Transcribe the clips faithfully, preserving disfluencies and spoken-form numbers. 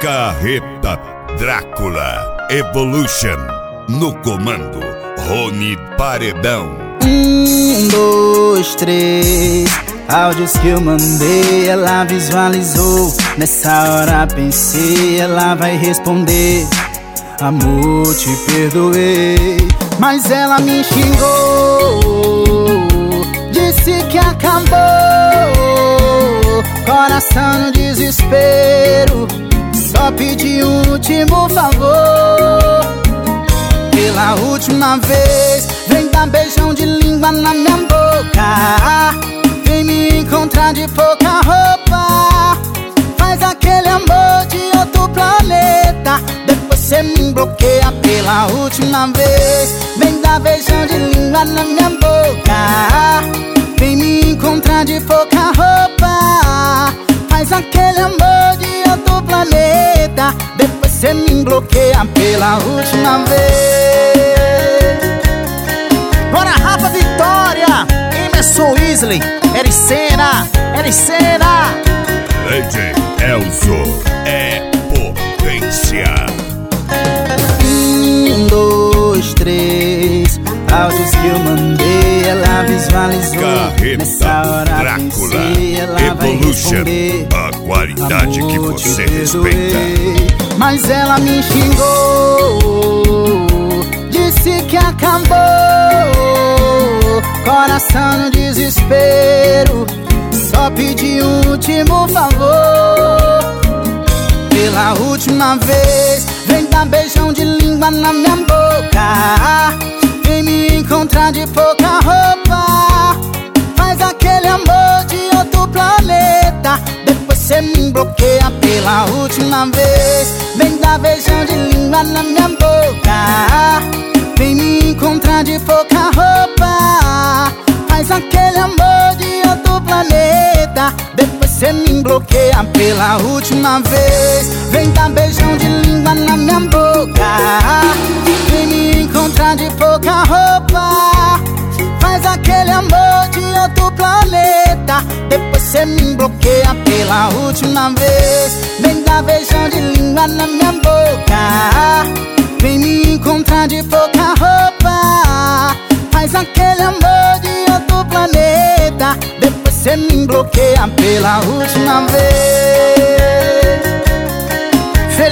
Carreta Drácula Evolution. No comando, Rony Paredão. Um, dois, três. Áudios que eu mandei, ela visualizou. Nessa hora pensei, ela vai responder: amor, te perdoei. Mas ela me xingou, disse que acabou. Coração no desespero, só pedi um último favor. Pela última vez, vem dar beijão de língua na minha boca. Vem me encontrar de pouca roupa. Faz aquele amor de outro planeta. Depois cê me bloqueia. Pela última vez, vem dar beijão de língua na minha boca. Vem me encontrar de pouca roupa. Faz aquele amor de outro planeta. Depois cê me bloqueia pela última vez. Bora, Rafa Vitória, Emerson Weasley, Ericena, Ericena. Lady Elzo é potência. Um, dois, três. Áudios que eu mandei, ela visualizou. Carreta Nessa hora Drácula pensei, ela vai Evolution. responder: A qualidade amor, que você te respeita. perdoei. Mas ela me xingou, disse que acabou. Coração no desespero, só pedi um último favor. Pela última vez, vem dar beijão de língua na minha boca. Vem me encontrar de pouca roupa. Faz aquele amor de outro planeta. Depois cê me bloqueia pela última vez. Vem dar beijão de língua na minha boca. Vem me encontrar de pouca roupa. Faz aquele amor de outro planeta. Depois cê me bloqueia pela última vez. Vem dar beijão de língua na minha boca. Vem me encontrar de pouca roupa. Faz aquele amor de outro planeta. Depois cê me bloqueia pela última vez. Vem dar beijão de língua na minha boca. Vem me encontrar de pouca roupa. Faz aquele amor de outro planeta. Depois cê me bloqueia pela última vez.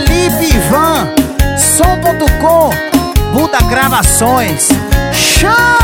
Felipe Ivan, som ponto com, Buda Gravações. Chama!